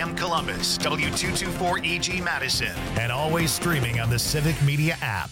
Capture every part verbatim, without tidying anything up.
M Columbus, W two twenty-four E G Madison, and always streaming on the Civic Media app.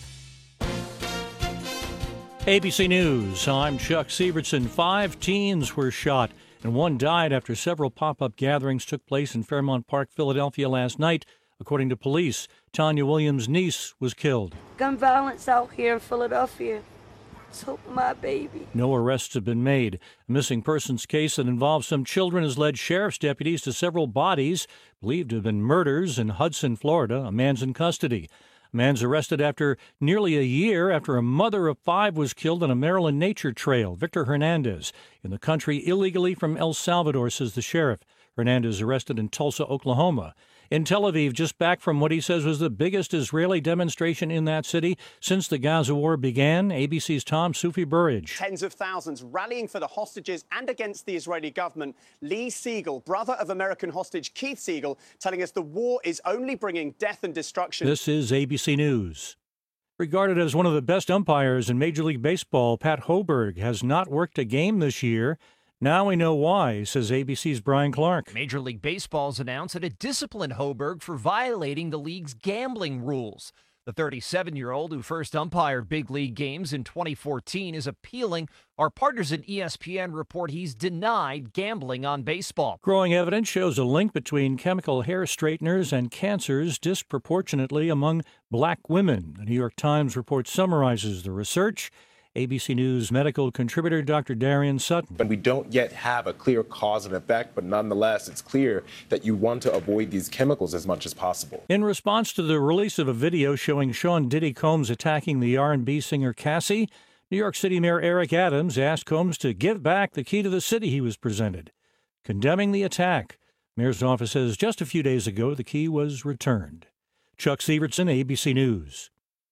A B C News, I'm Chuck Sievertson. Five teens were shot and one died after several pop-up gatherings took place in Fairmount Park, Philadelphia last night. According to police, Tanya Williams' niece was killed. Gun violence out here in Philadelphia. So my baby. No arrests have been made. A missing persons case that involves some children has led sheriff's deputies to several bodies believed to have been murders in Hudson, Florida. A man's in custody. A man's arrested after nearly a year after a mother of five was killed on a Maryland nature trail. Victor Hernandez in the country illegally from El Salvador, says the sheriff. Hernandez arrested in Tulsa, Oklahoma. In Tel Aviv, just back from what he says was the biggest Israeli demonstration in that city since the Gaza war began. A B C's Tom Sufi Burridge. Tens of thousands rallying for the hostages and against the Israeli government. Lee Siegel, brother of American hostage Keith Siegel, telling us the war is only bringing death and destruction. This is A B C News. Regarded as one of the best umpires in Major League Baseball, Pat Hoberg has not worked a game this year. Now we know why, says A B C's Brian Clark. Major League Baseball's announced that it disciplined Hoberg for violating the league's gambling rules. The thirty-seven-year-old who first umpired big league games in twenty fourteen is appealing. Our partners at E S P N report he's denied gambling on baseball. Growing evidence shows a link between chemical hair straighteners and cancers disproportionately among black women. The New York Times report summarizes the research. A B C News medical contributor Doctor Darian Sutton. But we don't yet have a clear cause and effect, but nonetheless, it's clear that you want to avoid these chemicals as much as possible. In response to the release of a video showing Sean Diddy Combs attacking the R and B singer Cassie, New York City Mayor Eric Adams asked Combs to give back the key to the city he was presented. Condemning the attack, Mayor's office says just a few days ago the key was returned. Chuck Sievertson, A B C News.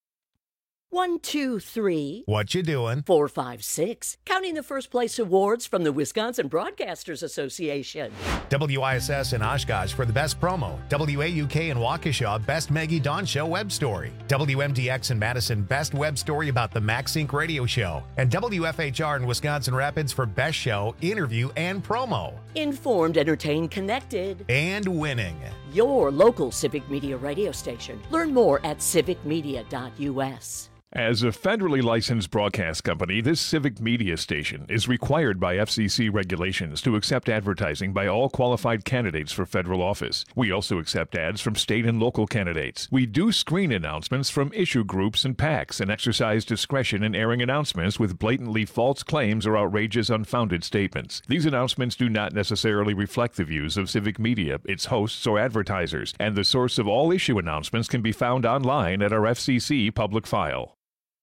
One, two, three. What you doing? Four, five, six. Counting the first place awards from the Wisconsin Broadcasters Association. W I S S in Oshkosh for the best promo. W A U K in Waukesha, best Maggie Dawn Show web story. W M D X in Madison, best web story about the MaxSync radio show. And W F H R in Wisconsin Rapids for best show, interview, and promo. Informed, entertained, connected. And winning. Your local Civic Media radio station. Learn more at civic media dot U S. As a federally licensed broadcast company, this Civic Media station is required by F C C regulations to accept advertising by all qualified candidates for federal office. We also accept ads from state and local candidates. We do screen announcements from issue groups and PACs and exercise discretion in airing announcements with blatantly false claims or outrageous unfounded statements. These announcements do not necessarily reflect the views of Civic Media, its hosts, or advertisers, and the source of all issue announcements can be found online at our F C C public file.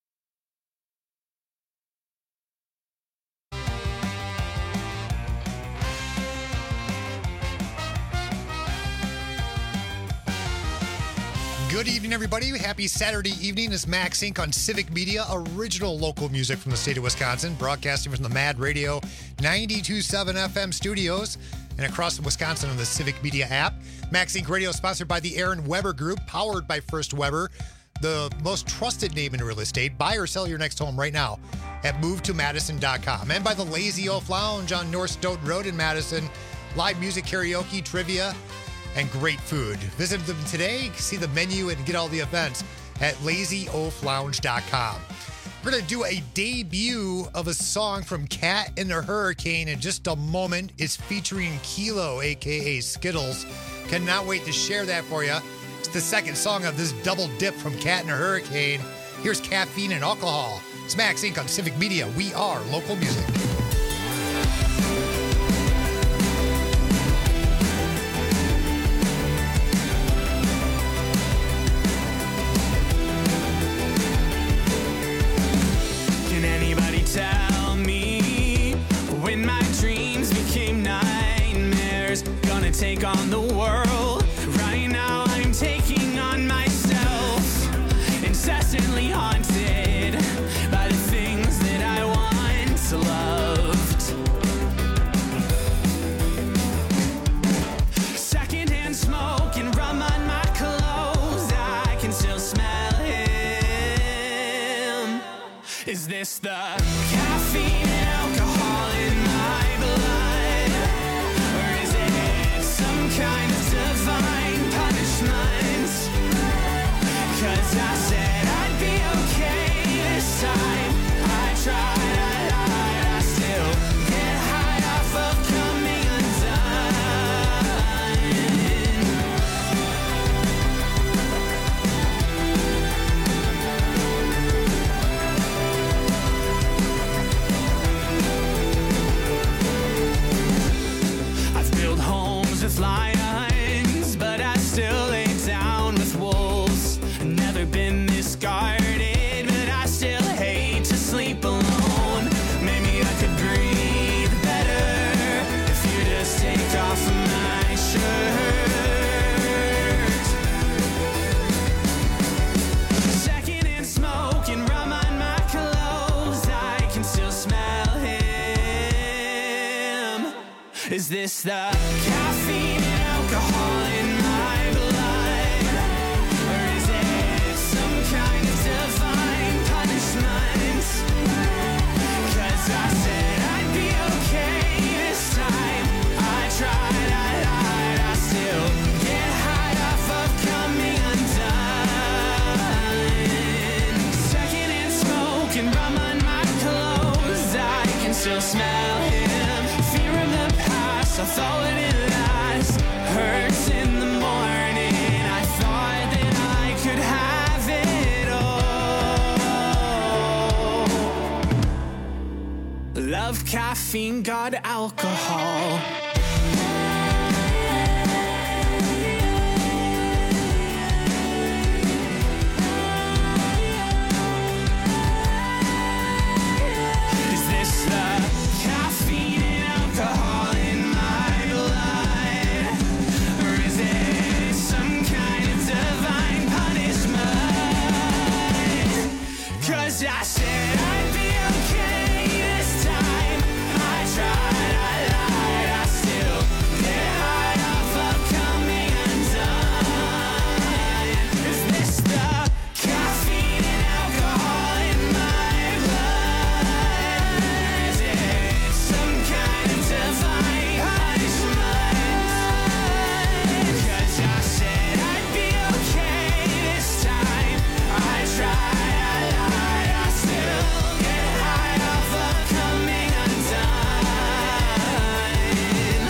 Good evening, everybody. Happy Saturday evening. It's MaxSync on Civic Media, original local music from the state of Wisconsin, broadcasting from the Mad Radio ninety-two point seven F M studios and across Wisconsin on the Civic Media app. MaxSync Radio is sponsored by the Aaron Weber Group, powered by First Weber, the most trusted name in real estate. Buy or sell your next home right now at move to madison dot com. And by the Lazy Oaf Lounge on North Stoughton Road in Madison. Live music, karaoke, trivia, and great food. Visit them today, see the menu, and get all the events at lazy oaf lounge dot com. We're going to do a debut of a song from Cat and the Hurricane in just a moment. It's featuring Kilo, a k a. Skittles. Cannot wait to share that for you. It's the second song of this double dip from Cat and the Hurricane. Here's Caffeine and Alcohol. It's MaxSync on Civic Media. We are local music. Tell me when my dreams became nightmares, gonna take on the world. Right now I'm taking on myself, incessantly haunted by the things that I once loved. Secondhand smoke and rum on my clothes, I can still smell him. Is this the caffeine and alcohol in my blood? Or is it some kind of lives with lions, but I still lay down with wolves. Never been this guarded, but I still hate to sleep alone. Maybe I could breathe better if you just take off my shirt. Secondhand smoke and rum on my clothes, I can still smell him. Is this the caffeine and alcohol in my blood? Or is it some kind of divine punishment? 'Cause I said I'd be okay this time. I tried, I lied, I still get high off of coming undone. Secondhand smoke and rum on my clothes, I can still smell him. Fear of the past, I thought it would last. Hurts in the morning, I thought that I could have it all. Love caffeine, God alcohol. Is this the caffeine and alcohol in my blood? Or is it some kind of divine punishment? 'Cause I said I'd be okay this time. I tried, I lied, I still get high off of coming undone. Is this the caffeine and alcohol in my blood? Is it some kind of divine punishment? 'Cause I said I'd be okay this time. I tried, I lied, I still get high off of coming undone.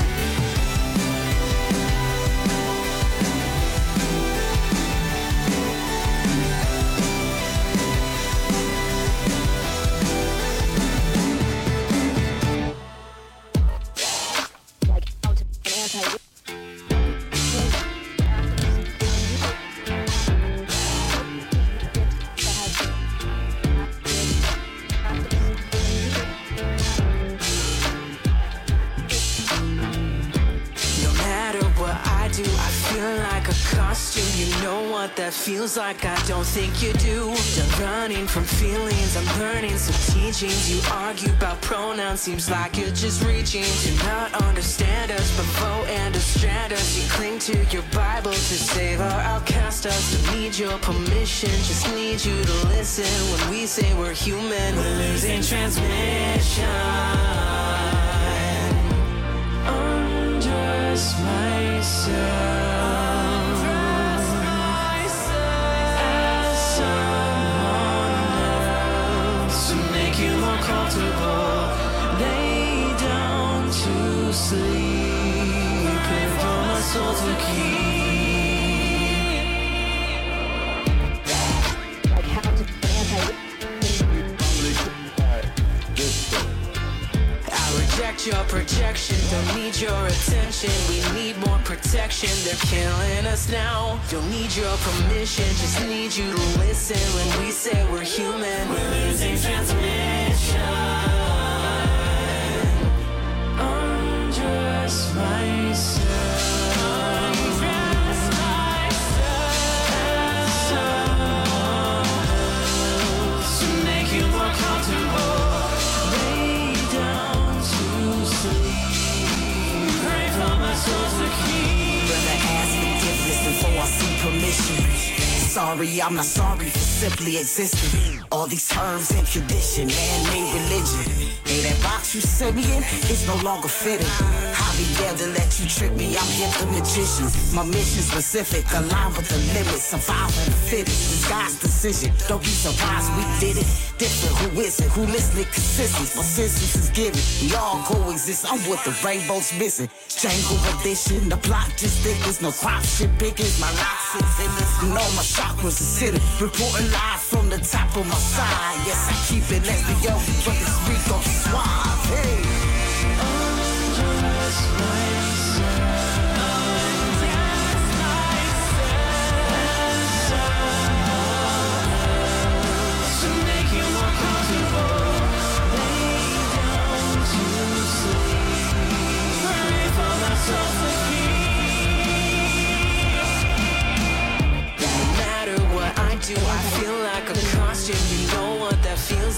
No matter what I do, I feel like a costume. You know what that feels like, I don't think you do. Done running from feelings, I'm learning some teachings. You argue about pronouns, seems like you're just reaching to not understand us, but vote and distract us. You cling to your Bible to save our outcast us. Don't need your permission, just need you to listen. When we say we're human, we're losing transmission. Undress myself as someone else to make you more comfortable. Lay down to sleep, pray for my soul to keep. I reject your projection, don't need your attention. We need more protection, they're killing us now. Don't need your permission, just need you to listen. When we say we're human, we're losing transmission. Undress myself. Undress myself as someone else to make you more comfortable. Lay down to sleep. Pray for my soul to keep. Brother, ask me forgiveness before I seek permission. Sorry, I'm not sorry for simply existing. All these terms and tradition, man-made religion. Hey, that box you set me in, it's no longer fitting. I'll be there to let you trick me, I'm here the magician. My mission specific, aligned with the limits. Survival the fittest, disguised decision. Don't be surprised we did it. Different, who is it? Who listening consistent? Persistence is given. We all coexist, I'm what the rainbow's missing. Django edition, the plot just thickens. No crop shit pickers, my life sits in this. You know my chakras are sitting. Reporting live from the top of my side. Yes, I keep it let's be yo, but this week on suave. Hey. Undress myself.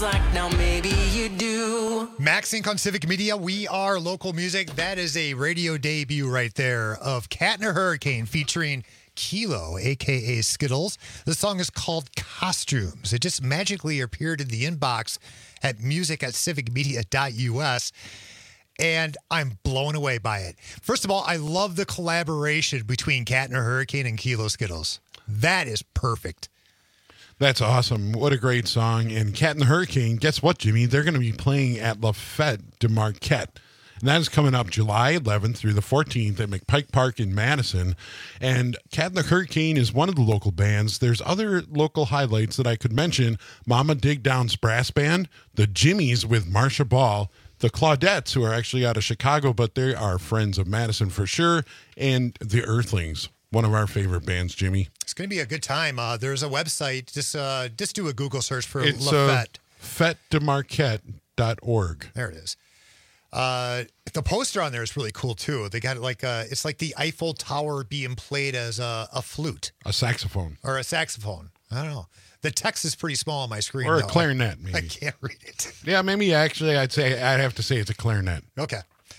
like now maybe you do. Max Inc on Civic Media. We are local music. That is a radio debut right there of Cat in a Hurricane featuring Kilo, a k a. Skittles. The song is called Costumes. It just magically appeared in the inbox at music at civic media dot u s, and I'm blown away by it. First of all, I love the collaboration between Cat in a Hurricane and Kilo Skittles. That is perfect. That's awesome. What a great song. And Cat in the Hurricane, guess what, Jimmy? They're going to be playing at La Fête de Marquette. And that is coming up July eleventh through the fourteenth at McPike Park in Madison. And Cat in the Hurricane is one of the local bands. There's other local highlights that I could mention. Mama Dig Down's Brass Band, the Jimmies with Marsha Ball, the Claudettes, who are actually out of Chicago, but they are friends of Madison for sure, and the Earthlings, one of our favorite bands, Jimmy. It's going to be a good time. Uh, there's a website. Just uh, just do a Google search for It's La uh, Fête. fete de marquette dot org. There it is. Uh, the poster on there is really cool too. They got like uh it's like the Eiffel Tower being played as a, a flute, a saxophone, or a saxophone. I don't know. The text is pretty small on my screen, or a though. clarinet. I, Maybe I can't read it. Yeah, maybe actually, I'd say I'd have to say it's a clarinet. Okay.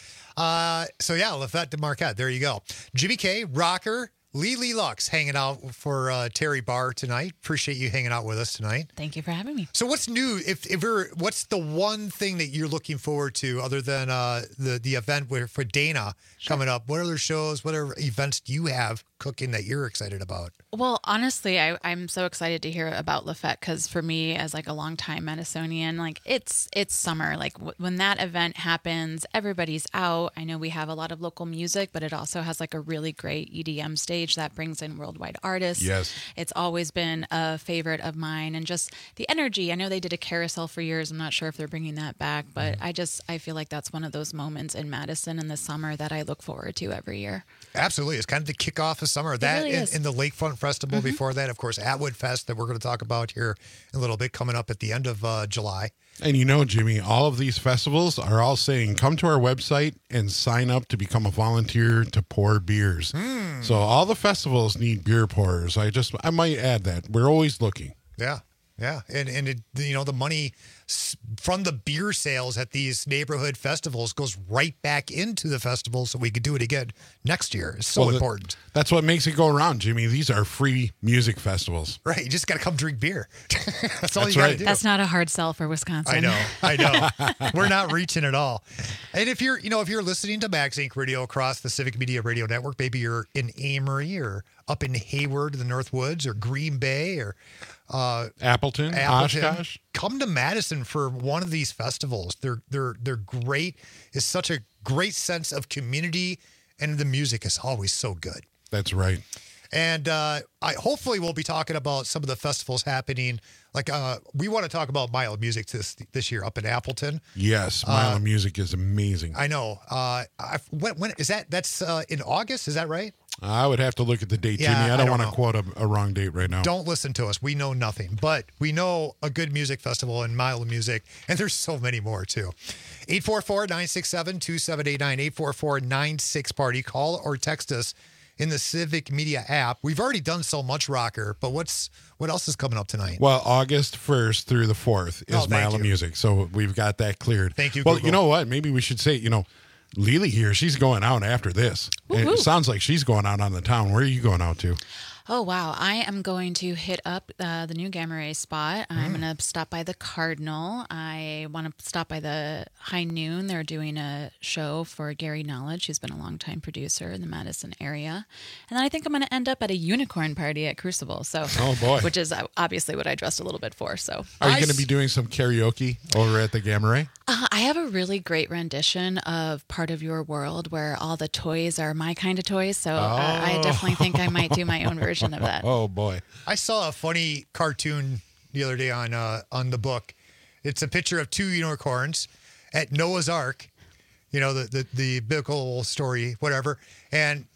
Uh, so yeah, La Fête de Marquette. There you go. Jimmy K, rocker. Lily Lux hanging out for uh, Terry Barr tonight. Appreciate you hanging out with us tonight. Thank you for having me. So what's new? If if you're, what's the one thing that you're looking forward to other than uh, the the event where, for Dana sure. coming up? What other shows, what other events do you have cooking that you're excited about? Well, honestly, I, I'm so excited to hear about La Fête because for me, as like a longtime Madisonian, like it's it's summer. Like w- when that event happens, everybody's out. I know we have a lot of local music, but it also has like a really great E D M stage that brings in worldwide artists. Yes. It's always been a favorite of mine, and just the energy. I know they did a carousel for years. I'm not sure if they're bringing that back, but I just I feel like that's one of those moments in Madison in the summer that I look forward to every year. Absolutely. It's kind of the kickoff of summer. That really in, in the Lakefront Festival mm-hmm. before that, of course, Atwood Fest that we're going to talk about here in a little bit coming up at the end of uh, July. And you know, Jimmy, all of these festivals are all saying, come to our website and sign up to become a volunteer to pour beers. Mm. So all the festivals need beer pourers. I just, I might add that. We're always looking. Yeah. Yeah. And, and it, you know, the money from the beer sales at these neighborhood festivals goes right back into the festival so we could do it again next year. It's so well, important. The, that's what makes it go around, Jimmy. These are free music festivals. Right. You just got to come drink beer. That's all that's you got to right. do. That's not a hard sell for Wisconsin. I know. I know. We're not reaching at all. And if you're, you know, if you're listening to Max Inc Radio across the Civic Media Radio Network, maybe you're in Amory or up in Hayward, the North Woods, or Green Bay, or uh, Appleton, Appleton, Oshkosh. Come to Madison for one of these festivals. They're they're they're great. It's such a great sense of community, and the music is always so good. That's right. And uh, I hopefully we'll be talking about some of the festivals happening. Like uh, we want to talk about Mile of Music this this year up in Appleton. Yes, Mile uh, of Music is amazing. I know. Uh, I, when, when is that? That's uh, in August. Is that right? I would have to look at the date, Yeah, Jimmy. I I don't, don't want know. to quote a, a wrong date right now. Don't listen to us. We know nothing, but we know a good music festival and Mile of Music, and there's so many more too. eight four four, nine six seven, two seven eight nine, eight four four, nine six party. Call or text us in the Civic Media app. We've already done so much, Rocker, but what's what else is coming up tonight? Well, August first through the fourth is Oh, thank Mile of you. Music, so we've got that cleared. Thank you, Well, Google. you know what? Maybe we should say, you know, Lily here, she's going out after this. And Woo-hoo. it sounds like she's going out on the town. Where are you going out to? Oh, wow. I am going to hit up uh, the new Gamma Ray spot. I'm Mm. going to stop by the Cardinal. I want to stop by the High Noon. They're doing a show for Gary Knowledge, who's been a longtime producer in the Madison area. And then I think I'm going to end up at a unicorn party at Crucible. So, Oh, boy. Which is uh, obviously what I dressed a little bit for. So, Are you I going to be doing some karaoke over at the Gamma Ray? Uh, I have a really great rendition of Part of Your World where all the toys are my kind of toys. So uh, I definitely think I might do my own version of that. Oh, boy. I saw a funny cartoon the other day on uh, on the book. It's a picture of two unicorns at Noah's Ark, you know, the, the, the biblical story, whatever. And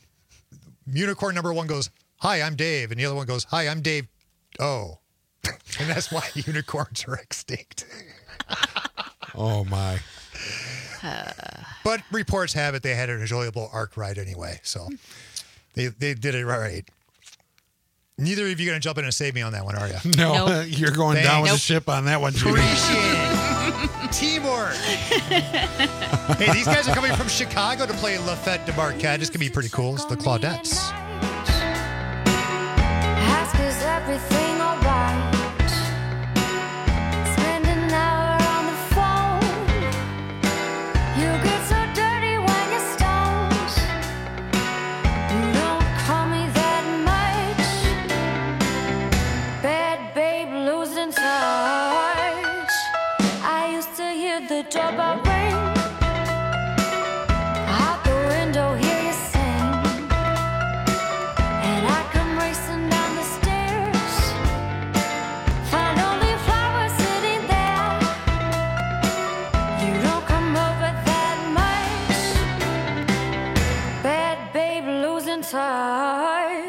unicorn number one goes, "Hi, I'm Dave." And the other one goes, "Hi, I'm Dave." Oh. And that's why unicorns are extinct. Oh, my. Uh, But reports have it they had an enjoyable Ark ride anyway. So they, they did it right. Neither of you going to jump in and save me on that one, are you? No, nope. You're going Thanks. down with nope. the ship on that one, Jimmy. Appreciate it. Teamwork. Hey, these guys are coming from Chicago to play La Fête de Marquette. It's going to be pretty cool. It's the Claudettes. Ask is everything all right? Spend an hour on the phone. You get so dirty when you're stoned. You don't call me that much. Bad babe losing touch. I used to hear the doorbell ring. Out the window, hear you sing. And I come racing down the stairs. Find only flowers sitting there. You don't come over that much. Bad babe losing touch.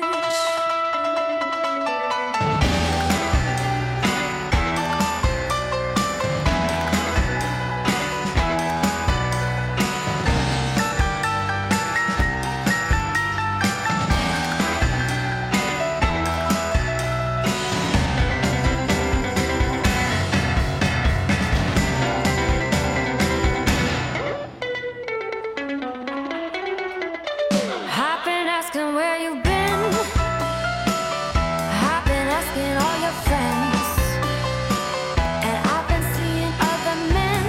I've been asking where you've been. I've been asking all your friends. And I've been seeing other men.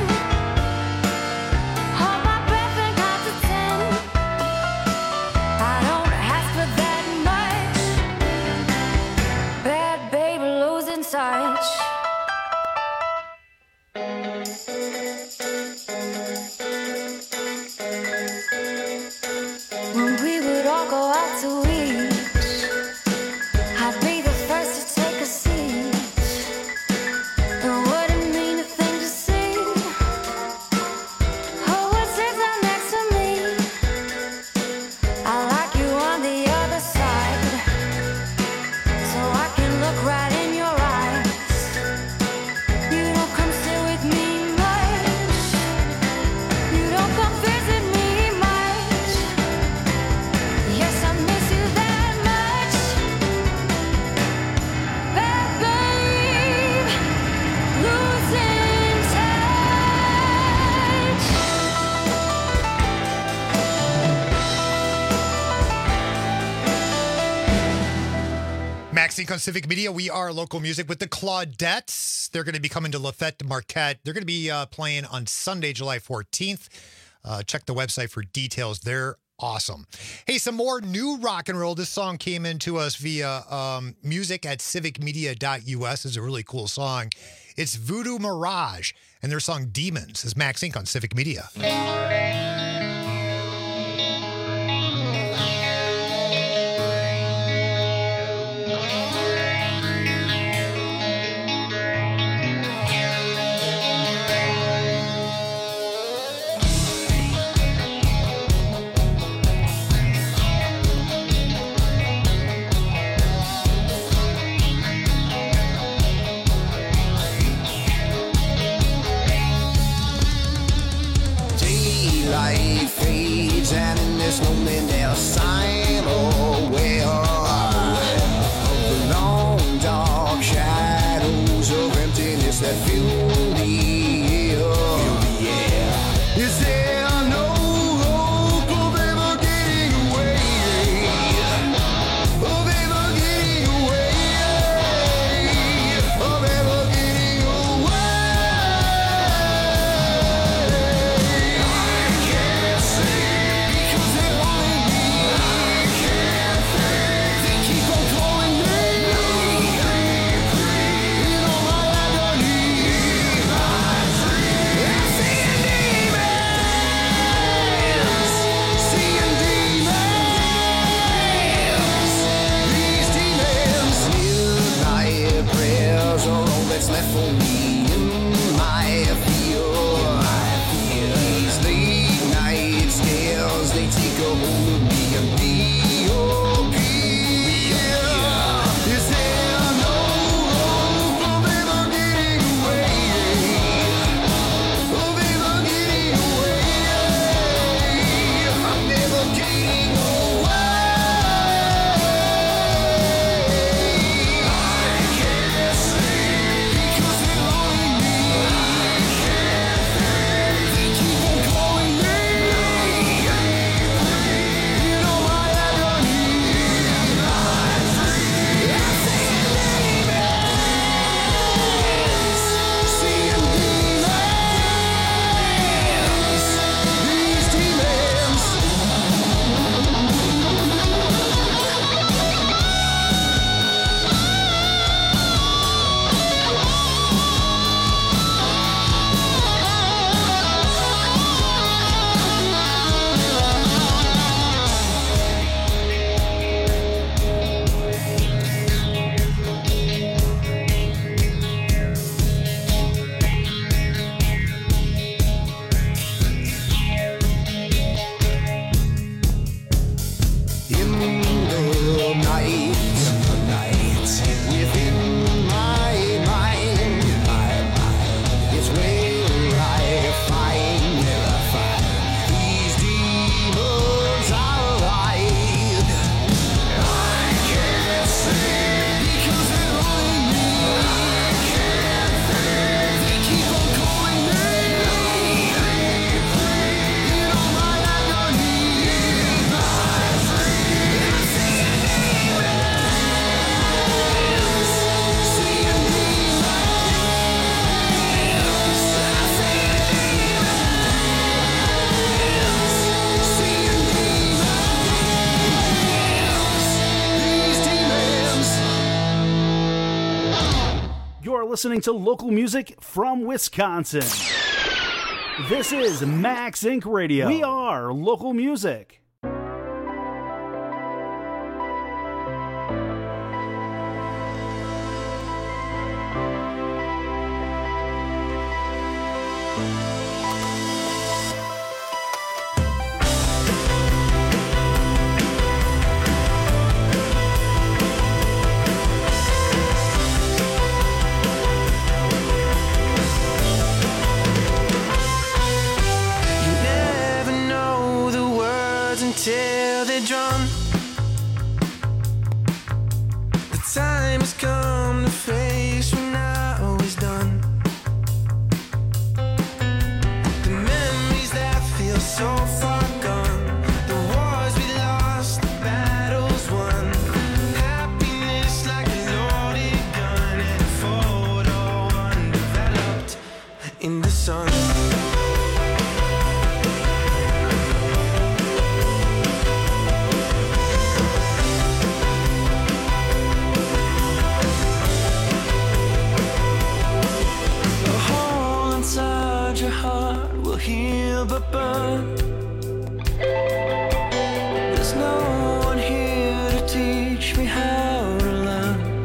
Hold my breath and count to ten. I don't ask for that much. Bad baby losing touch. When we would all go out to eat, I'd be the first to take a seat. It wouldn't mean a thing to see. Who would sit down next to me? I like you on the other side, so I can look right in your eyes. You don't come sit with me much. You don't come visit me much. Yes, I miss you that much. Bad babe, losing touch. Maxine on Civic Media. We are local music with the Claudettes. They're going to be coming to La Fête de Marquette. They're going to be uh, playing on Sunday, July fourteenth. Uh, check the website for details. They're awesome. Hey, some more new rock and roll. This song came into us via um, music at civic media dot U S. It's a really cool song. It's Voodoo Mirage and their song Demons. This is Max Inc on Civic Media. Daylight fades and there's no linear sign or where of the long dark shadows of emptiness that fill the air. Is there no hope of ever getting away? Of ever getting away? Of ever getting away? That's left for me in my field. These late night scares, they take a hold of me and be okay. Is there no hope of ever getting away? Of ever getting away? I'm never getting away. listening to local music from Wisconsin. This is Max Incorporated. Radio. We are local music. Till they're drawn. The time has come to face when now is done. The memories that feel so far gone, the wars we lost, the battles won. Happiness like a loaded gun and a photo undeveloped in the sun. Heal but burn. There's no one here to teach me how to learn.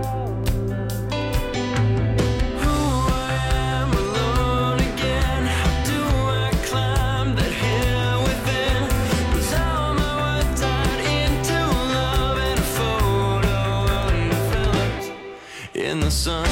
Who I am alone again. How do I climb that hill within? Was all my words died into love and a photo undeveloped in the sun.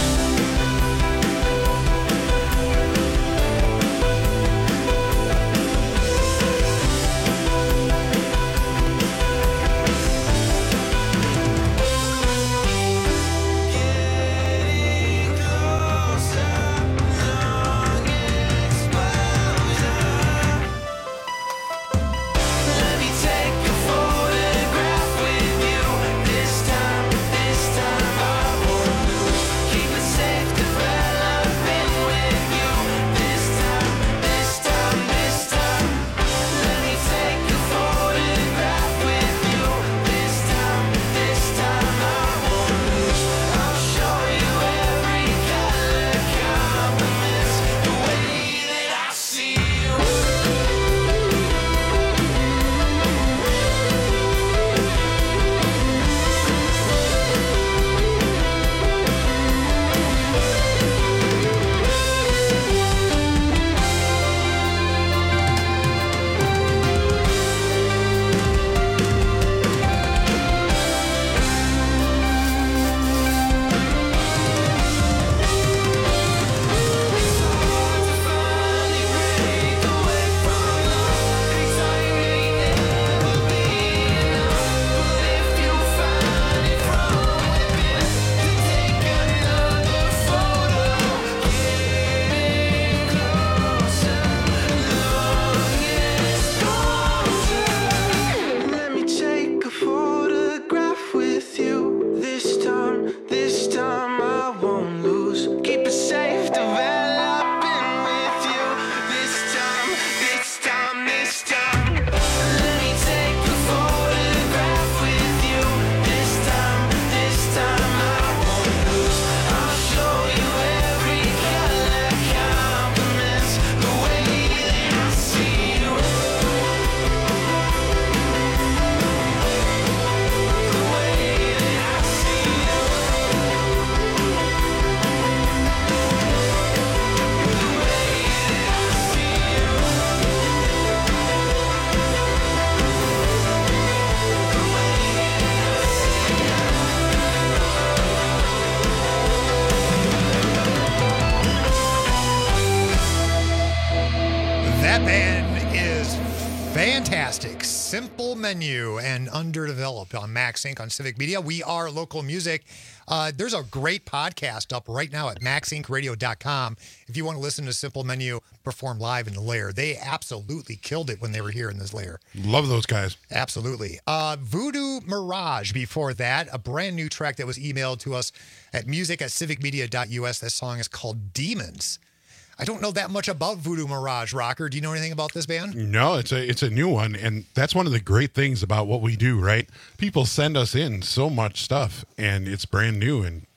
Fantastic. Simple Menu and Underdeveloped on Max Inc on Civic Media. We are local music. Uh, there's a great podcast up right now at max inc radio dot com. If you want to listen to Simple Menu perform live in the lair, they absolutely killed it when they were here in this lair. Love those guys. Absolutely. Uh, Voodoo Mirage before that, a brand new track that was emailed to us at music at civic media dot u s. That song is called Demons. I don't know that much about Voodoo Mirage, Rocker. Do you know anything about this band? No, it's a it's a new one, and that's one of the great things about what we do, right? People send us in so much stuff, and it's brand new, and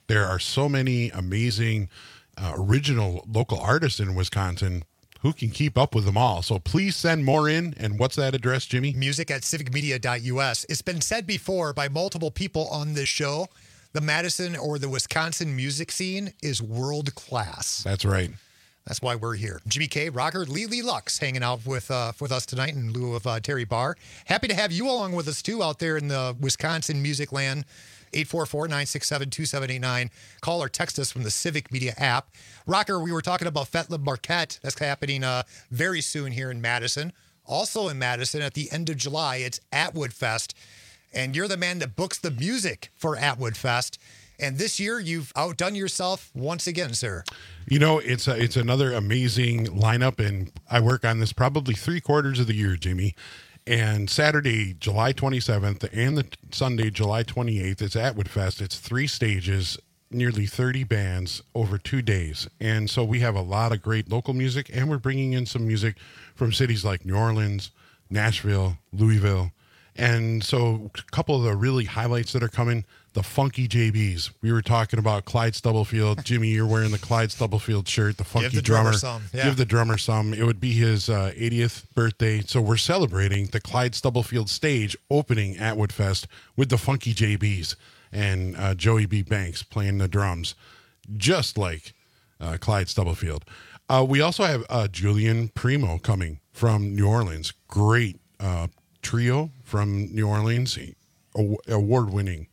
There are so many amazing uh, original local artists in Wisconsin. Who can keep up with them all? So please send more in. And what's that address, Jimmy? Music at civic media dot U S. It's been said before by multiple people on this show, the Madison or the Wisconsin music scene is world class. That's right. That's why we're here. Jimmy K, Rocker, Lee Lee Lux hanging out with uh, with us tonight in lieu of uh, Terry Barr. Happy to have you along with us, too, out there in the Wisconsin music land. eight four four, nine six seven, two seven eight nine. Call or text us from the Civic Media app. Rocker, we were talking about Fête Le Marquette. That's happening uh, very soon here in Madison. Also in Madison, at the end of July, it's Atwood Fest. And you're the man that books the music for Atwood Fest. And this year, you've outdone yourself once again, sir. You know, it's a, it's another amazing lineup, and I work on this probably three quarters of the year, Jimmy. And Saturday, July twenty-seventh, and the Sunday, July twenty-eighth, it's Atwood Fest. It's three stages, nearly thirty bands over two days. And so we have a lot of great local music, and we're bringing in some music from cities like New Orleans, Nashville, Louisville. And so a couple of the really highlights that are coming, the Funky J Bs. We were talking about Clyde Stubblefield. Jimmy, you're wearing the Clyde Stubblefield shirt, the Funky Give the drummer. drummer some, yeah. Give the drummer some. It would be his uh, eightieth birthday. So we're celebrating the Clyde Stubblefield stage opening Atwood Fest with the Funky J Bs and uh, Joey B. Banks playing the drums, just like uh, Clyde Stubblefield. Uh, we also have uh, Julian Primo coming from New Orleans. Great uh, trio from New Orleans, award-winning.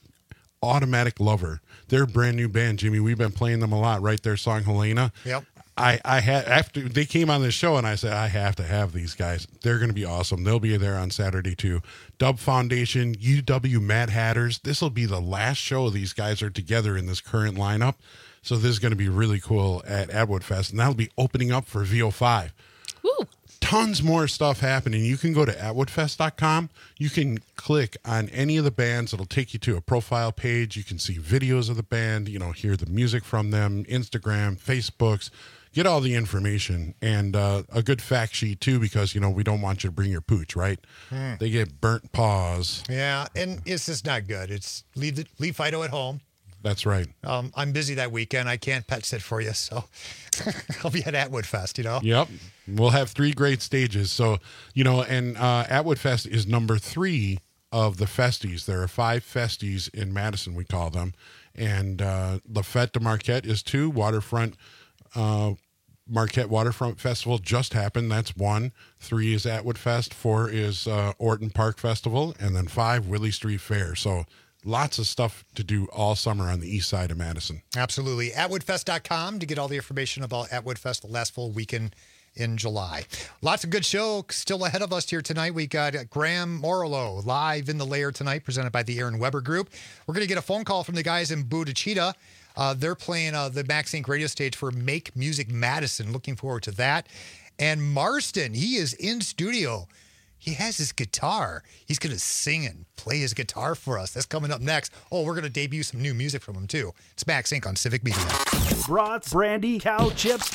Automatic Lover. They're a brand new band, Jimmy. We've been playing them a lot, right? Their song Helena. Yep. I, I had after they came on the show, and I said I have to have these guys. They're going to be awesome. They'll be there on Saturday too. Dub Foundation, U W Mad Hatters. This will be the last show these guys are together in this current lineup. So this is going to be really cool at Atwood Fest, and that'll be opening up for V O five. Woo. Tons more stuff happening. You can go to atwood fest dot com. You can click on any of the bands. It'll take you to a profile page. You can see videos of the band, you know, hear the music from them, Instagram, Facebooks, get all the information, and uh, a good fact sheet too, because, you know, we don't want you to bring your pooch, right? Hmm. They get burnt paws. Yeah, and it's just not good. It's leave, the, leave Fido at home. That's right. Um, I'm busy that weekend. I can't pet sit for you, so I'll be at Atwood Fest, you know? Yep. We'll have three great stages. So, you know, and uh, Atwood Fest is number three of the festies. There are five festies in Madison, we call them. And uh, La Fête de Marquette is two. Waterfront, uh, Marquette Waterfront Festival just happened. That's one. Three is Atwood Fest. Four is uh, Orton Park Festival. And then five, Willie Street Fair. So, lots of stuff to do all summer on the east side of Madison. Absolutely. atwood fest dot com to get all the information about Atwood Fest, the last full weekend in July. Lots of good show still ahead of us here tonight. We got Graham Morello live in the Lair tonight, presented by the Aaron Weber Group. We're going to get a phone call from the guys in Budachita. Uh, they're playing uh, the Max Inc radio stage for Make Music Madison. Looking forward to that. And Marston, he is in studio. He has his guitar. He's going to sing and play his guitar for us. That's coming up next. Oh, we're going to debut some new music from him, too. It's Max Inc on Civic Media. Brats, brandy, cow chips,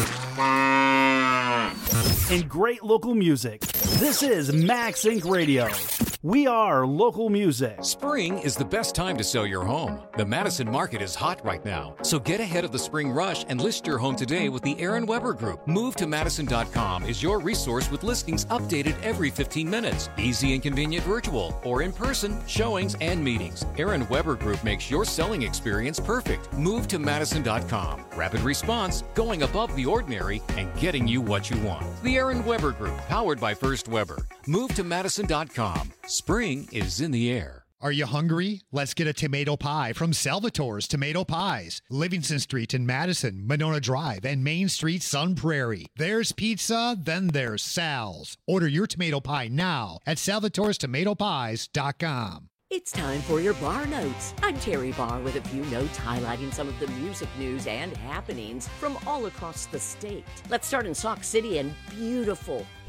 and great local music. This is Max Inc Radio. We are local music. Spring is the best time to sell your home. The Madison market is hot right now, so get ahead of the spring rush and list your home today with the Aaron Weber Group. move to madison dot com is your resource with listings updated every fifteen minutes. Easy and convenient virtual or in person showings and meetings. Aaron Weber Group makes your selling experience perfect. move to madison dot com. Rapid response, going above the ordinary, and getting you what you want. The Aaron Weber Group, powered by First Weber. move to madison dot com. Spring is in the air. Are you hungry? Let's get a tomato pie from Salvatore's Tomato Pies. Livingston Street in Madison, Monona Drive, and Main Street, Sun Prairie. There's pizza, then there's Sal's. Order your tomato pie now at salvatores tomato pies dot com. It's time for your Bar Notes. I'm Terry Barr with a few notes highlighting some of the music news and happenings from all across the state. Let's start in Sauk City and beautiful,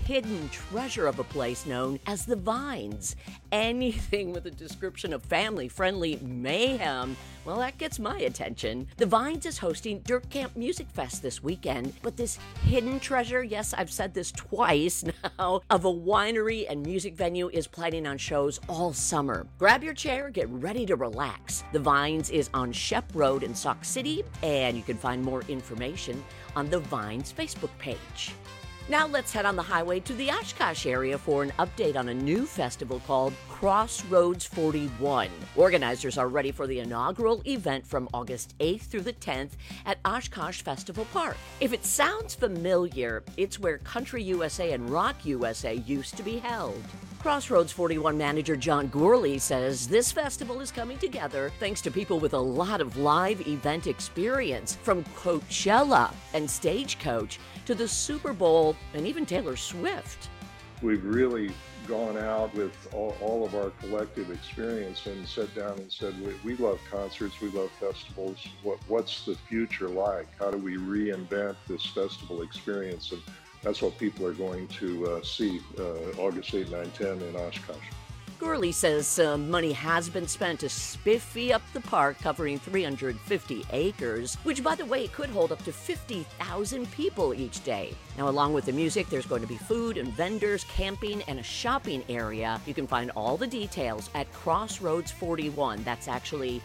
hidden treasure of a place known as the Vines. Anything with a description of family-friendly mayhem, well, that gets my attention. The Vines is hosting Dirt Camp Music Fest this weekend, but this hidden treasure, yes, I've said this twice now, of a winery and music venue is planning on shows all summer. Grab your chair, get ready to relax. The Vines is on Shep Road in Sauk City, and you can find more information on the Vines Facebook page. Now let's head on the highway to the Oshkosh area for an update on a new festival called Crossroads forty-one. Organizers are ready for the inaugural event from August eighth through the tenth at Oshkosh Festival Park. If it sounds familiar, it's where Country U S A and Rock U S A used to be held. Crossroads forty-one manager John Gourley says this festival is coming together thanks to people with a lot of live event experience, from Coachella and Stagecoach to the Super Bowl and even Taylor Swift. We've really gone out with all, all of our collective experience and sat down and said, we, we love concerts, we love festivals. What, what's the future like? How do we reinvent this festival experience? And that's what people are going to uh, see uh, August eighth, nine, ten in Oshkosh. Gourley says uh, money has been spent to spiffy up the park, covering three hundred fifty acres, which, by the way, could hold up to fifty thousand people each day. Now, along with the music, there's going to be food and vendors, camping, and a shopping area. You can find all the details at Crossroads forty-one. That's actually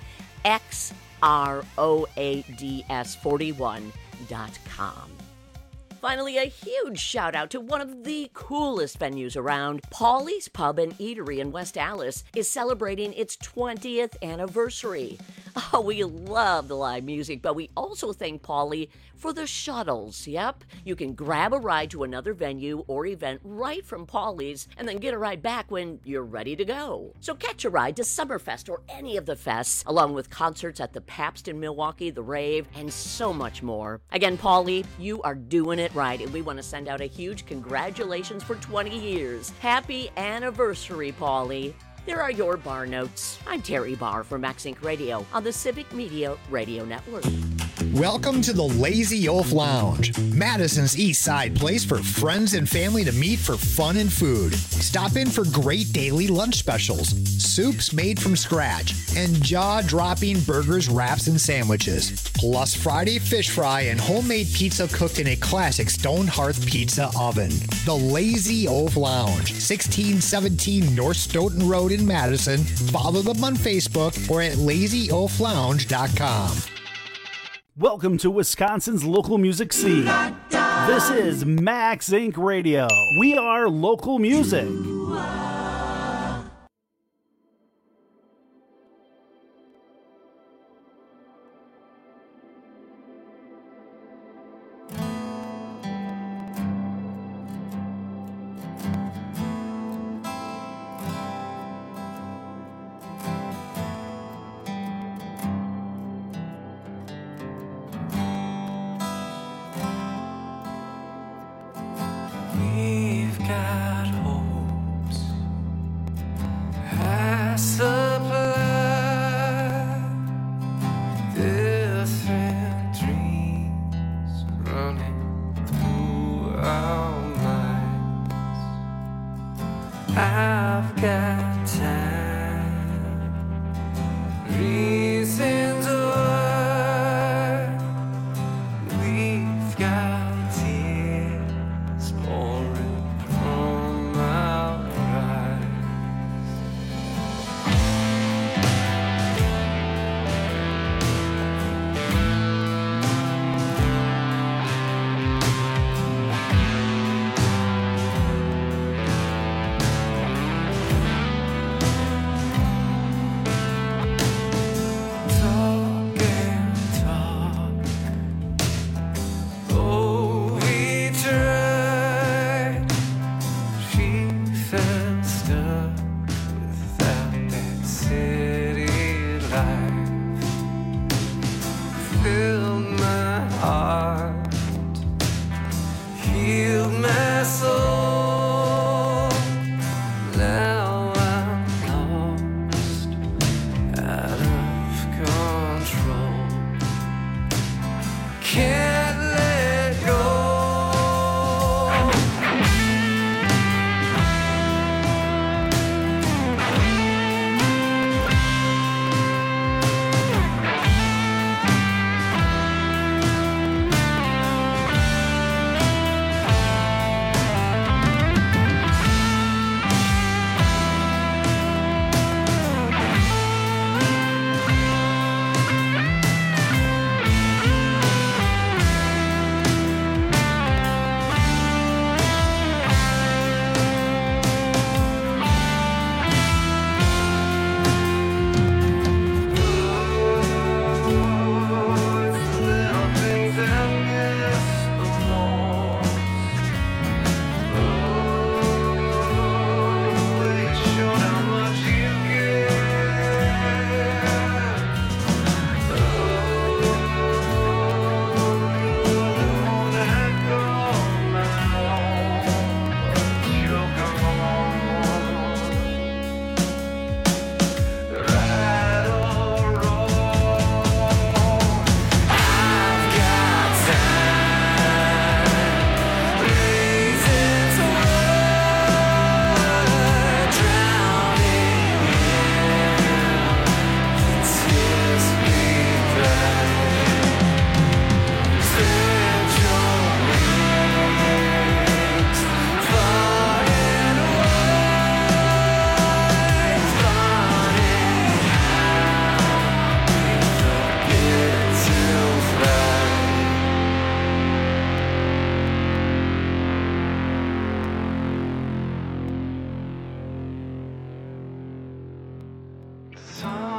X R O A D S forty-one dot com. Finally, a huge shout out to one of the coolest venues around. Paulie's Pub and Eatery in West Allis is celebrating its twentieth anniversary. Oh, we love the live music, but we also thank Paulie for the shuttles. Yep, you can grab a ride to another venue or event right from Paulie's and then get a ride back when you're ready to go. So catch a ride to Summerfest or any of the fests, along with concerts at the Pabst in Milwaukee, the Rave, and so much more. Again, Paulie, you are doing it right, and we want to send out a huge congratulations for twenty years. Happy anniversary, Paulie. There are your bar notes. I'm Terry Barr for MaxInc Radio on the Civic Media Radio Network. Welcome to the Lazy Oaf Lounge, Madison's East Side place for friends and family to meet for fun and food. Stop in for great daily lunch specials, soups made from scratch, and jaw-dropping burgers, wraps, and sandwiches. Plus Friday fish fry and homemade pizza cooked in a classic stone hearth pizza oven. The Lazy Oaf Lounge, sixteen seventeen North Stoughton Road in Madison. Follow them on Facebook or at lazy oaf lounge dot com. Welcome to Wisconsin's local music scene. This is MaxInc Radio. We are local music. We've got hopes, I supply different dreams running through our minds. I've got time, reasons why we've got tears pouring from our eyes.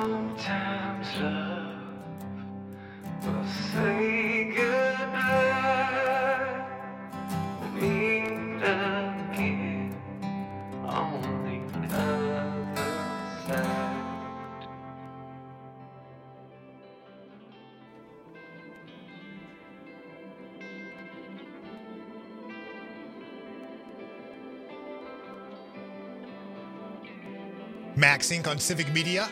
Sometimes love will say goodbye. Meet again on the other side. Max Inc on Civic Media.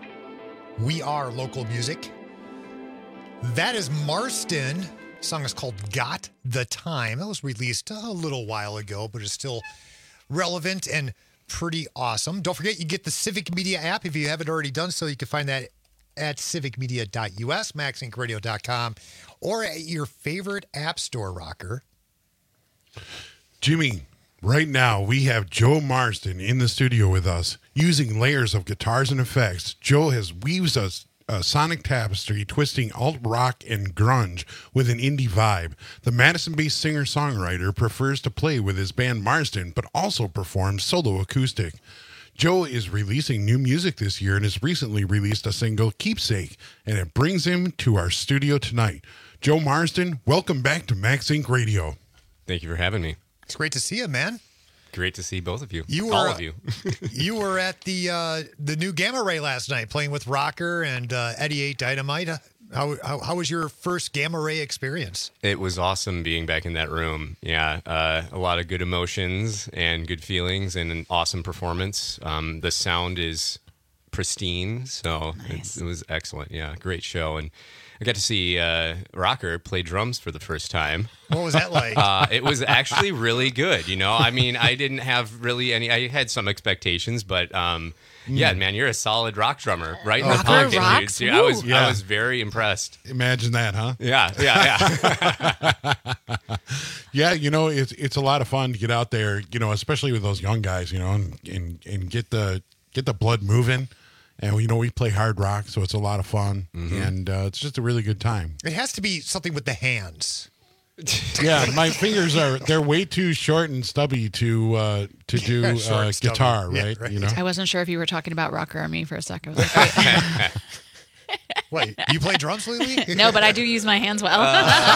We are local music. That is Marston. The song is called Got the Time. That was released a little while ago, but is still relevant and pretty awesome. Don't forget, you get the Civic Media app. If you haven't already done so, you can find that at civic media dot u s, max inc radio dot com, or at your favorite app store, Rocker. Jimmy, right now we have Joe Marston in the studio with us using layers of guitars and effects. Joe has weaves us a sonic tapestry, twisting alt rock and grunge with an indie vibe. The Madison-based singer-songwriter prefers to play with his band Marston, but also performs solo acoustic. Joe is releasing new music this year and has recently released a single, Keepsake, and it brings him to our studio tonight. Joe Marston, welcome back to Max Inc Radio. Thank you for having me. It's great to see you, man. Great to see both of you. You were, all of you. You were at the uh, the new Gamma Ray last night, playing with Rocker and uh, Eddie eight Dynamite. How, how how was your first Gamma Ray experience? It was awesome being back in that room. Yeah, uh, a lot of good emotions and good feelings, and an awesome performance. Um, the sound is pristine, so nice. it, it was excellent. Yeah, great show, and I got to see uh, Rocker play drums for the first time. What was that like? uh, it was actually really good. You know, I mean, I didn't have really any. I had some expectations, but um, mm. yeah, man, you're a solid rock drummer, right in the pocket, dude. So I was, yeah. I was very impressed. Imagine that, huh? Yeah, yeah, yeah. Yeah, you know, it's it's a lot of fun to get out there. You know, especially with those young guys. You know, and and, and get the get the blood moving. And, you know, we play hard rock, so it's a lot of fun. Mm-hmm. And uh, it's just a really good time. It has to be something with the hands. Yeah, my fingers are, they're way too short and stubby to uh, to do yeah, uh, guitar, right? Yeah, right? You know? I wasn't sure if you were talking about Rocker or me for a second. I was like, wait. Wait, you play drums, Lily? No, but I do use my hands well.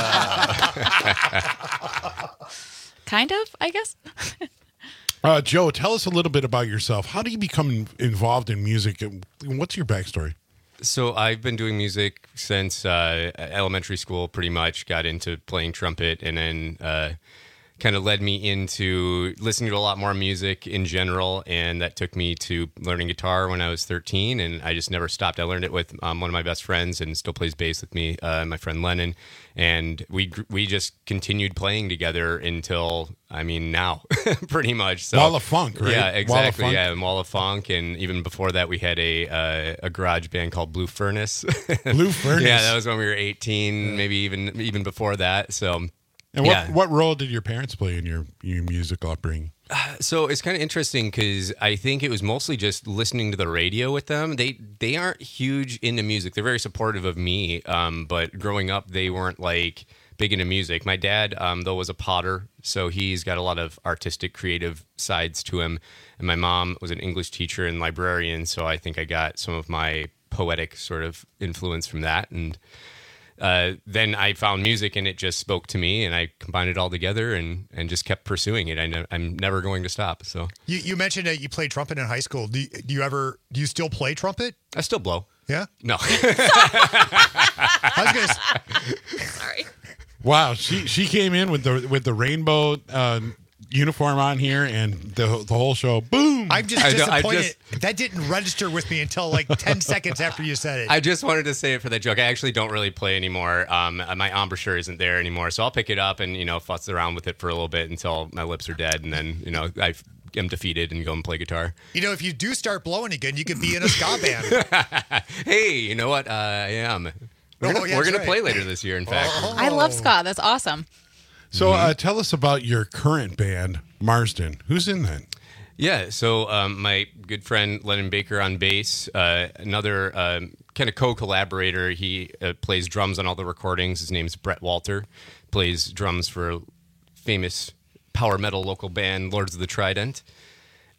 Uh. Kind of, I guess. Uh, Joe, tell us a little bit about yourself. How do you become involved in music? What's your backstory? So I've been doing music since uh, elementary school, pretty much. Got into playing trumpet, and then uh, kind of led me into listening to a lot more music in general, and that took me to learning guitar when I was thirteen, and I just never stopped. I learned it with um, one of my best friends, and still plays bass with me, uh, my friend Lennon, and we we just continued playing together until, I mean, now, pretty much. So, Wall of Funk, right? Yeah, exactly. Wall of Funk? Yeah, Wall of Funk, and even before that, we had a uh, a garage band called Blue Furnace. Blue Furnace. Yeah, that was when we were eighteen, yeah. maybe even even before that. So. And what, yeah. what role did your parents play in your, your musical upbringing? Uh, so it's kind of interesting because I think it was mostly just listening to the radio with them. They they aren't huge into music. They're very supportive of me, um, but growing up, they weren't like big into music. My dad, um, though, was a potter, so he's got a lot of artistic, creative sides to him. And my mom was an English teacher and librarian, so I think I got some of my poetic sort of influence from that. And Uh, then I found music and it just spoke to me, and I combined it all together and, and just kept pursuing it. I ne- I'm never going to stop. So you, you mentioned that you played trumpet in high school. Do you, do you ever do you still play trumpet? I still blow. Yeah. No. I was gonna. Sorry. Wow, she she came in with the with the rainbow uh, uniform on here, and the the whole show. Boom! I'm just I disappointed. I just, that didn't register with me until like ten seconds after you said it. I just wanted to say it for that joke. I actually don't really play anymore. Um, my embouchure isn't there anymore, so I'll pick it up and you know fuss around with it for a little bit until my lips are dead, and then you know I am defeated and go and play guitar. You know, if you do start blowing again, you could be in a ska band. Hey, you know what? Uh, I am. We're Oh, gonna, yeah, we're that's gonna right. play later this year. In fact. Oh. I love ska. That's awesome. So uh, tell us about your current band, Marston. Who's in that? Yeah, so um, my good friend Lennon Baker on bass, uh, another um, kind of co-collaborator. He uh, plays drums on all the recordings. His name's Brett Walter. Plays drums for a famous power metal local band, Lords of the Trident.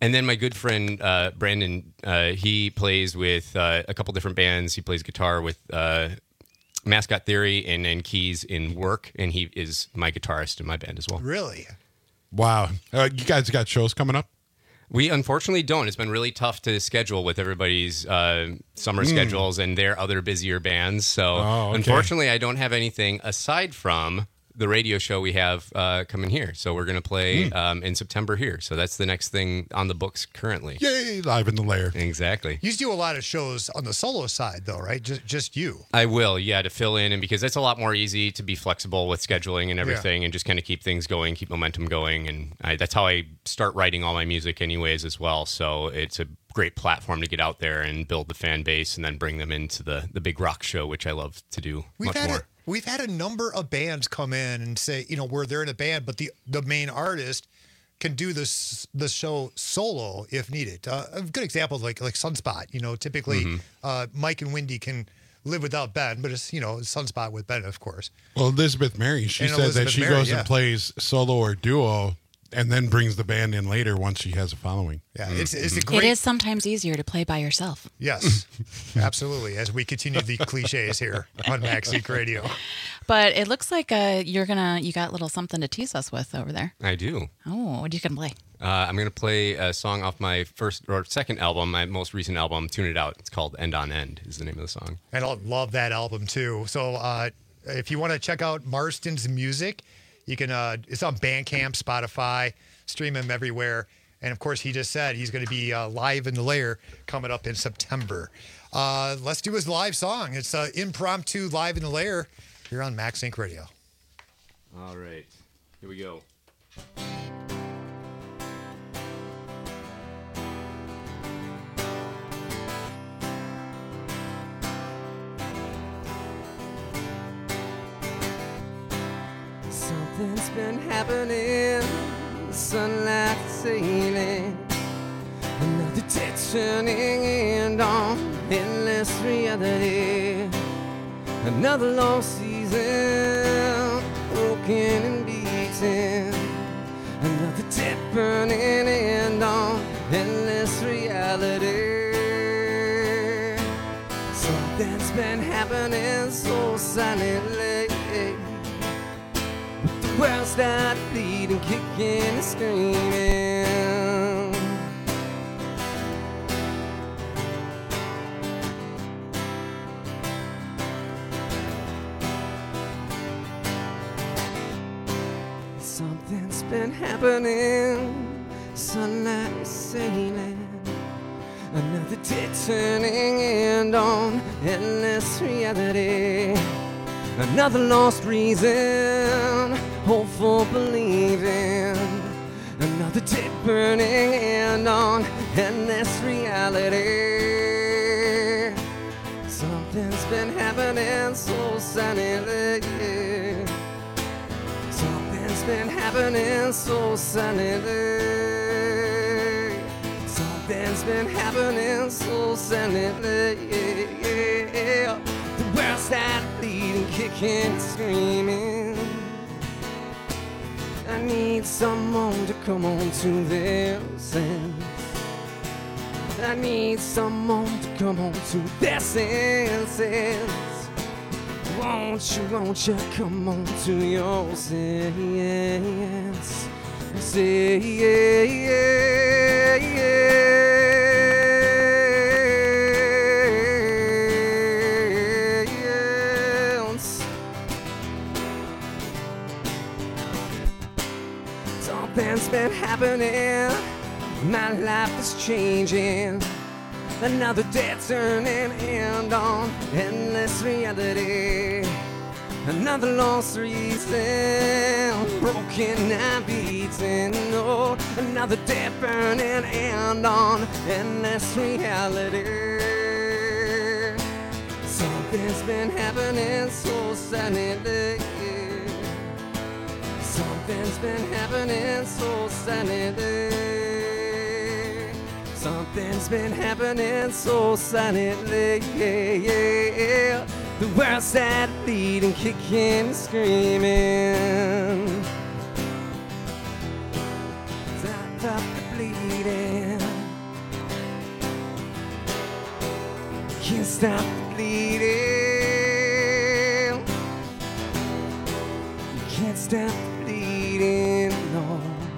And then my good friend uh, Brandon, uh, he plays with uh, a couple different bands. He plays guitar with uh, Mascot Theory and, and keys in Work, and he is my guitarist in my band as well. Really? Wow. Uh, you guys got shows coming up? We unfortunately don't. It's been really tough to schedule with everybody's uh, summer Mm. schedules and their other busier bands. So Oh, okay. unfortunately, I don't have anything aside from the radio show we have uh, coming here. So we're going to play Mm. um, in September here. So that's the next thing on the books currently. Yay, Live in the Lair. Exactly. You do a lot of shows on the solo side, though, right? Just just you. I will, yeah, to fill in, and because it's a lot more easy to be flexible with scheduling and everything, and just kind of keep things going, keep momentum going, and I, that's how I start writing all my music, anyways, as well. So it's a great platform to get out there and build the fan base, and then bring them into the the big rock show, which I love to do We've much had more. A, we've had a number of bands come in and say, you know, where they're in a band, but the the main artist can do this the show solo if needed. Uh, a good example, like like Sunspot. You know, typically Mhm. uh, Mike and Wendy can live without Ben, but it's you know Sunspot with Ben, of course. Well, Elizabeth Mary, she And said that Elizabeth she Mary, goes yeah. and plays solo or duo and then brings the band in later once she has a following. Yeah, it's it's a Mhm. great. It is sometimes easier to play by yourself. Yes, absolutely. As we continue the cliches here on Maxink Radio. But it looks like uh, you're gonna you got a little something to tease us with over there. I do. Oh, what are you gonna play? Uh, I'm going to play a song off my first or second album, my most recent album, Tune It Out. It's called End on End is the name of the song. And I love that album too. So uh, if you want to check out Marston's music, you can. Uh, it's on Bandcamp, Spotify, stream him everywhere. And of course, he just said he's going to be uh, live in the Lair coming up in September. Uh, let's do his live song. It's uh, impromptu live in the Lair here on Maxink Radio. All right. Here we go. Something's been happening, sunlight sailing, another day turning end on endless reality, another long season, broken and beaten, another day burning end on endless reality. Something's been happening so silently. The world started bleeding, kicking and screaming. Something's been happening, sunlight is sailing, another day turning end on endless reality. Another lost reason, hope for believing. Another day burning end on endless reality. Something's been happening so silently. Something's been happening so silently. Something's been happening so silently. The world started bleeding, kicking and screaming. I need someone to come on to their sense. I need someone to come on to their senses. Won't you, won't you come on to your sense? Say yeah, yeah, yeah. Something's been happening, my life is changing. Another day turning end on endless reality. Another lost reason, broken and beaten. Oh, another day burning end on endless reality. Something's been happening so silently. Something's been happening so silently. Something's been happening so silently. Yeah, yeah. The world started bleeding, kicking and screaming. Stop the bleeding. can't stop bleeding. You can't stop bleeding, no.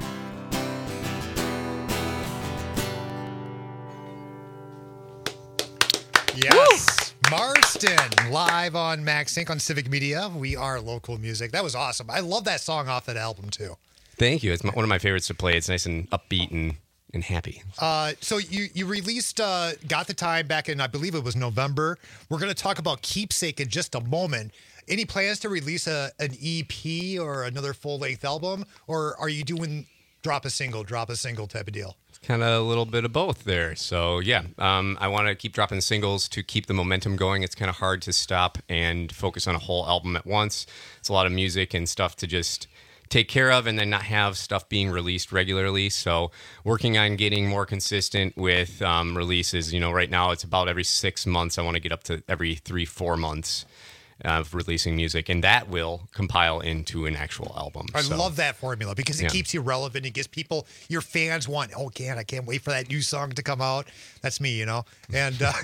Yes. Marston, live on MaxSync on Civic Media. We are local music. That was awesome. I love that song off that album, too. Thank you. It's my, one of my favorites to play. It's nice and upbeat and, and happy. Uh, so you you released uh, Got the Time back in, I believe it was November. We're going to talk about Keepsake in just a moment. Any plans to release a an E P or another full-length album? Or are you doing drop a single, drop a single type of deal? Kind of a little bit of both there. So yeah, um, I want to keep dropping singles to keep the momentum going. It's kind of hard to stop and focus on a whole album at once. It's a lot of music and stuff to just take care of and then not have stuff being released regularly. So working on getting more consistent with um, releases. You know, right now it's about every six months. I want to get up to every three, four months of releasing music, and that will compile into an actual album. I So, love that formula because it yeah. keeps you relevant. It gives people, your fans want, oh, God, I can't wait for that new song to come out. That's me, you know? And, uh,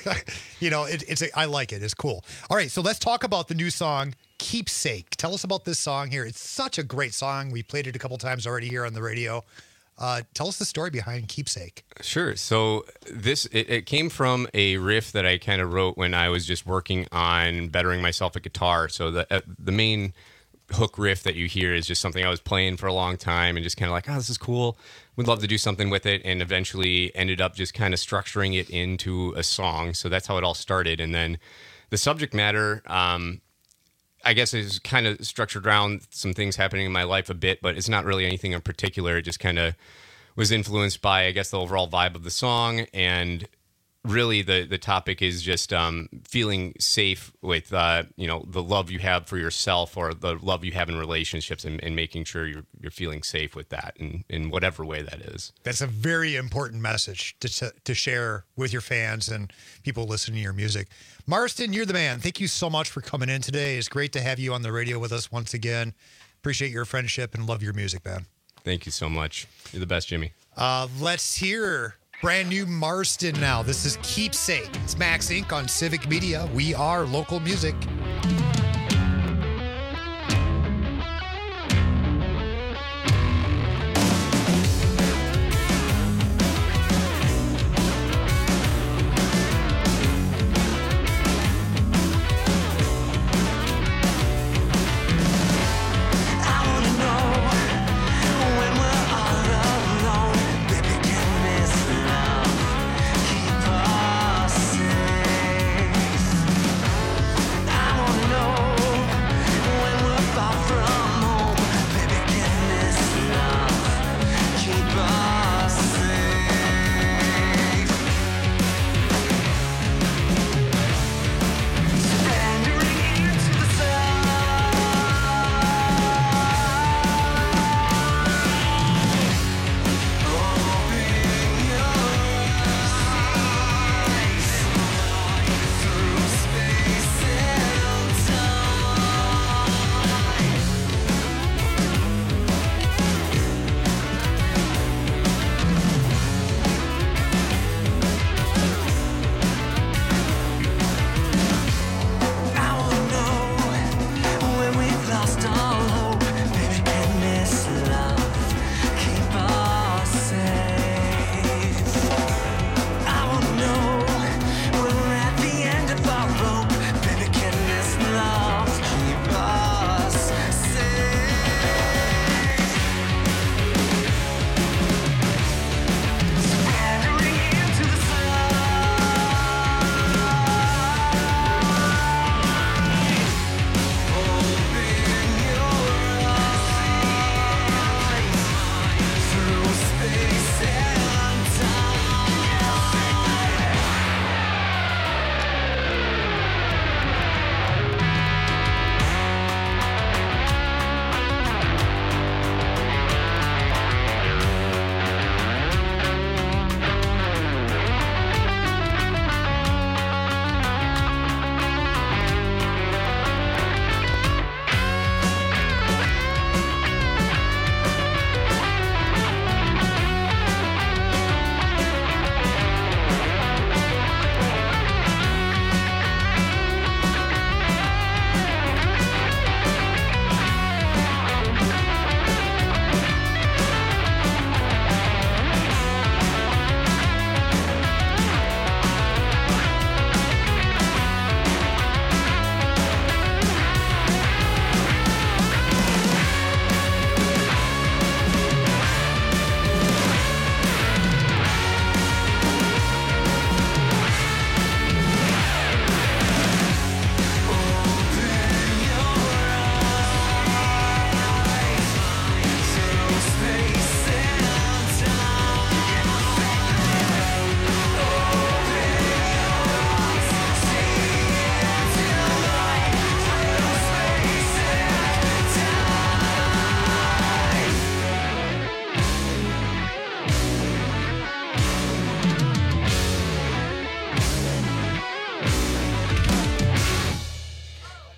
you know, it, it's a, I like it. It's cool. All right, so let's talk about the new song, Keepsake. Tell us about this song here. It's such a great song. We played it a couple times already here on the radio. Uh, tell us the story behind Keepsake. Sure. So this it, it came from a riff that I kind of wrote when I was just working on bettering myself at guitar. So the uh, the main hook riff that you hear is just something I was playing for a long time and just kind of like, oh, this is cool. Would love to do something with it, and eventually ended up just kind of structuring it into a song. So that's how it all started. And then the subject matter, um, I guess, is kind of structured around some things happening in my life a bit, but it's not really anything in particular. It just kind of was influenced by, I guess, the overall vibe of the song. And really the, the topic is just um, feeling safe with, uh, you know, the love you have for yourself or the love you have in relationships, and, and making sure you're, you're feeling safe with that in, in whatever way that is. That's a very important message to, to, to share with your fans and people listening to your music. Marston, you're the man. Thank you so much for coming in today. It's great to have you on the radio with us once again. Appreciate your friendship and love your music, man. Thank you so much. You're the best, Jimmy. Uh, let's hear brand new Marston now. This is Keepsake. It's MaxSync on Civic Media. We are local music. I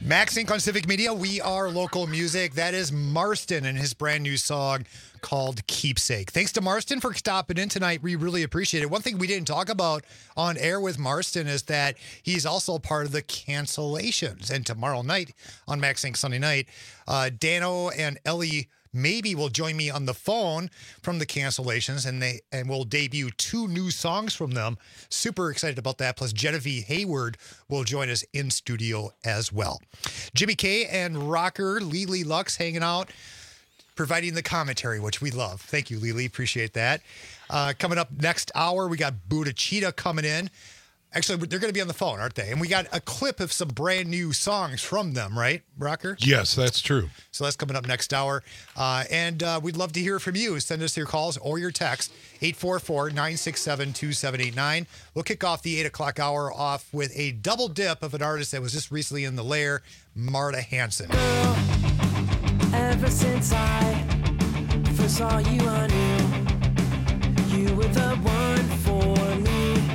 Max Inc on Civic Media. We are local music. That is Marston and his brand new song called Keepsake. Thanks to Marston for stopping in tonight. We really appreciate it. One thing we didn't talk about on air with Marston is that he's also part of the cancellations. And tomorrow night on Max Inc Sunday night, uh, Dano and Ellie maybe will join me on the phone from the cancellations, and they and we'll debut two new songs from them. Super excited about that. Plus, Genevieve Hayward will join us in studio as well. Jimmy K and rocker Lily Lux hanging out, providing the commentary, which we love. Thank you, Lily. Appreciate that. Uh, coming up next hour, we got Buddha Cheetah coming in. Actually, they're going to be on the phone, aren't they? And we got a clip of some brand new songs from them, right, Rocker? Yes, that's true. So that's coming up next hour. Uh, and uh, we'd love to hear from you. Send us your calls or your text, eight four four, nine six seven, two seven eight nine. We'll kick off the eight o'clock hour off with a double dip of an artist that was just recently in the lair, Marta Hanson. Girl, ever since I first saw you, I knew you were the one for me.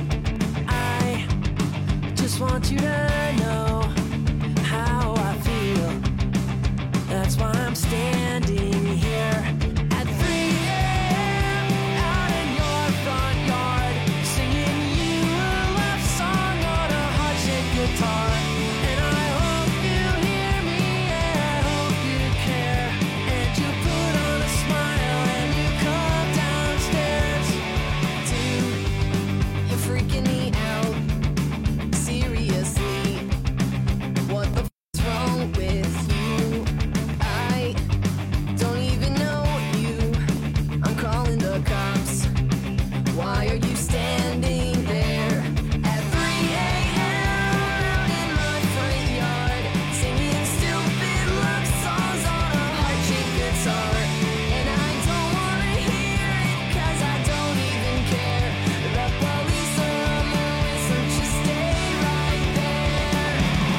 Just want you to know how I feel. That's why I'm standing here at three a.m. out in your front yard, singing you a love song on a hot-shaped guitar. And I hope you hear me, and I hope you care, and you put on a smile and you come downstairs. Dude, you're freaking me out. Seriously, what the f is wrong with you? I don't even know you. I'm calling the cops. Why are you standing there at three a.m. out in my front yard, singing stupid love songs on a heart-shaped guitar? And I don't wanna hear it, 'cause I don't even care. The police are on the way, so just stay right there.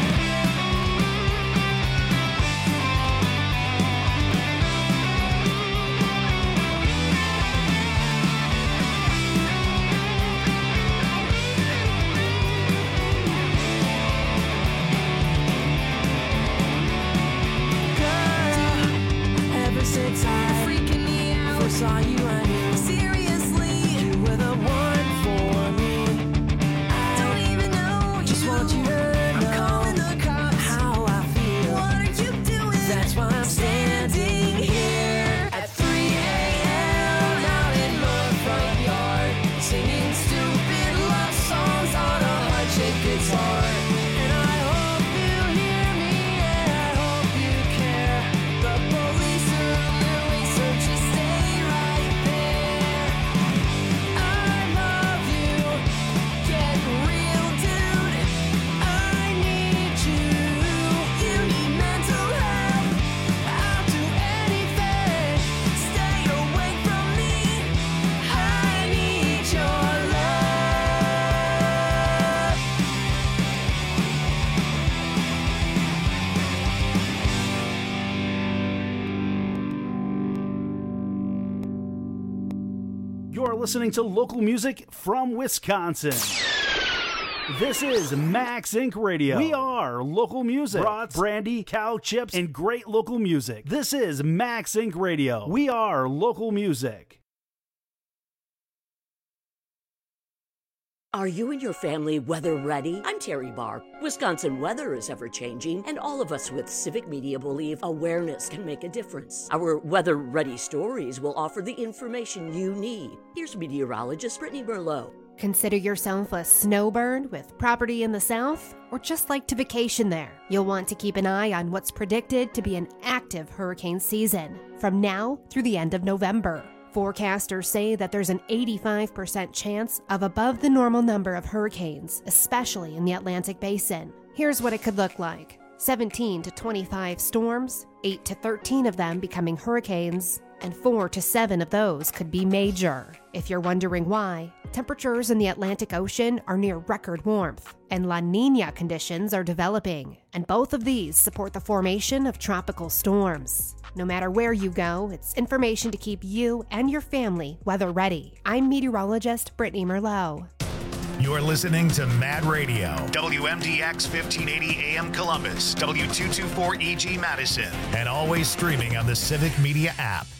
Girl, ever since I freaking me out, first saw you, I knew seriously you were the one for me. I don't even know you. Just want you to know I'm calling the cops. How I feel. What are you doing? That's why I'm standing here at three a.m. out in my front yard, singing stupid love songs on a heart-shaped guitar. And I hope you hear me, and I hope you care. The police are on their way, so just stay right there. I love you. Get real, dude. I need you. You need mental help. I'll do anything. Stay away from me. I need your love. You're listening to local music from Wisconsin. This is Max Inc Radio. We are local music. Brats, brandy, cow chips, and great local music. This is Max Inc Radio. We are local music. Are you and your family weather ready? I'm Terry Barr. Wisconsin weather is ever changing, and all of us with Civic Media believe awareness can make a difference. Our weather ready stories will offer the information you need. Here's meteorologist Brittany Merlot. Consider yourself a snowbird with property in the south, or just like to vacation there. You'll want to keep an eye on what's predicted to be an active hurricane season from now through the end of November. Forecasters say that there's an eighty-five percent chance of above the normal number of hurricanes, especially in the Atlantic Basin. Here's what it could look like. seventeen to twenty-five storms, eight to thirteen of them becoming hurricanes, and four to seven of those could be major. If you're wondering why, temperatures in the Atlantic Ocean are near record warmth, and La Niña conditions are developing, and both of these support the formation of tropical storms. No matter where you go, it's information to keep you and your family weather ready. I'm meteorologist Brittany Merlot. You're listening to Mad Radio, W M D X fifteen eighty A M Columbus, W two twenty-four E G Madison, and always streaming on the Civic Media app.